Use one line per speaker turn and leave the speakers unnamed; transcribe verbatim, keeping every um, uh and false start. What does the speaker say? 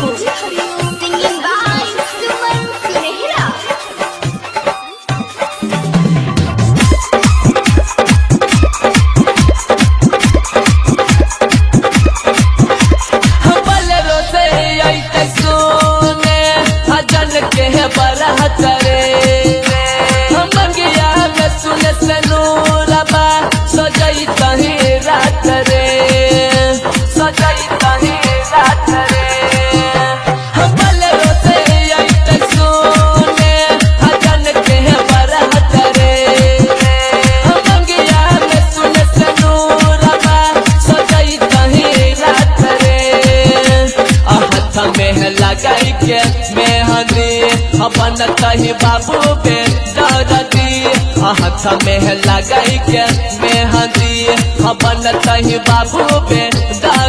Singing by Suman Sunehra.
बलरो से आइते सोने अजन के बरहत रे मंगिया में सुने से नूरबा सजई तही रात रे सजई तही रात रे बलरो से आइते सोने अजन के बरहत रे मंगिया में सुने से नूरबा सजई तही रात रे हाथ में लगाई के मेहंदी अपन कही बाबू पे दरदी हाथ में लगाई के मेहंदी अपन कही बाबू पे